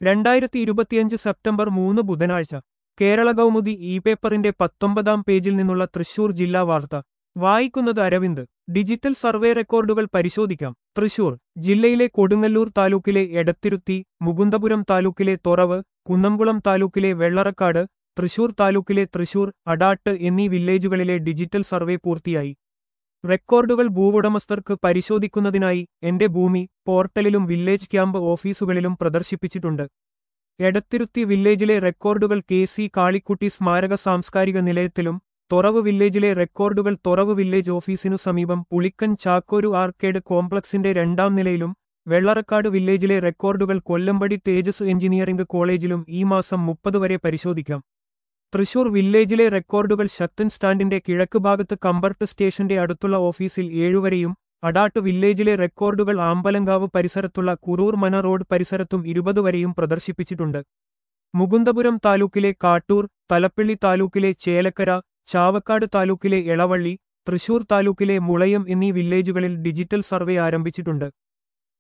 2025 September 3 ബുധനാഴ്ച Kerala Kaumudi E പേപ്പറിന്റെ 19-ാം പേജിൽ നിന്നുള്ള തൃശൂർ ജില്ലാ വാർത്ത വായിക്കുന്നത് അരവിന്ദ്. ഡിജിറ്റൽ സർവേ റെക്കോർഡുകൾ പരിശോധിക്കാം. തൃശൂർ ജില്ലയിലെ കൊടുങ്ങല്ലൂർ താലൂക്കിലെ എടത്തിരുത്തി, മുകുന്ദപുരം താലൂക്കിലെ തൊറവ്, കുന്നംകുളം താലൂക്കിലെ വെള്ളറക്കാട്, തൃശൂർ താലൂക്കിലെ തൃശൂർ, അടാട്ട് എന്നീ വില്ലേജുകളിലെ ഡിജിറ്റൽ സർവേ പൂർത്തിയായി. റെക്കോർഡുകൾ ഭൂവുടമസ്ഥർക്ക് പരിശോധിക്കുന്നതിനായി എന്റെ ഭൂമി പോർട്ടലിലും വില്ലേജ് ക്യാമ്പ് ഓഫീസുകളിലും പ്രദർശിപ്പിച്ചിട്ടുണ്ട്. എടത്തിരുത്തി വില്ലേജിലെ റെക്കോർഡുകൾ കെ.സി. കാളിക്കുട്ടി സ്മാരക സാംസ്കാരിക നിലയത്തിലും, തൊറവ് വില്ലേജിലെ റെക്കോർഡുകൾ തൊറവ് വില്ലേജ് ഓഫീസിനു സമീപം പുളിക്കൻ ചാക്കോരു ആർക്കേഡ് കോംപ്ലക്സിന്റെ 2-ാം നിലയിലും, വെള്ളറക്കാട് വില്ലേജിലെ റെക്കോർഡുകൾ കൊല്ലമ്പടി തേജസ് എഞ്ചിനീയറിംഗ് കോളേജിലും ഈ മാസം 30 വരെ പരിശോധിക്കാം. തൃശൂർ വില്ലേജിലെ റെക്കോർഡുകൾ ശക്തൻ സ്റ്റാൻഡിന്റെ കിഴക്ക് ഭാഗത്ത് കമ്പർട്ട് സ്റ്റേഷന്റെ അടുത്തുള്ള ഓഫീസിൽ 7 വരെയും, അടാട്ട് വില്ലേജിലെ റെക്കോർഡുകൾ ആമ്പലങ്കാവ് പരിസരത്തുള്ള കുറൂർ മന റോഡ് പരിസരത്തും 20 വരെയും പ്രദർശിപ്പിച്ചിട്ടുണ്ട്. മുകുന്ദപുരം താലൂക്കിലെ കാട്ടൂർ, തലപ്പള്ളി താലൂക്കിലെ ചേലക്കര, ചാവക്കാട് താലൂക്കിലെ എളവള്ളി, തൃശൂർ താലൂക്കിലെ മുളയം എന്നീ വില്ലേജുകളിൽ ഡിജിറ്റൽ സർവേ ആരംഭിച്ചിട്ടുണ്ട്.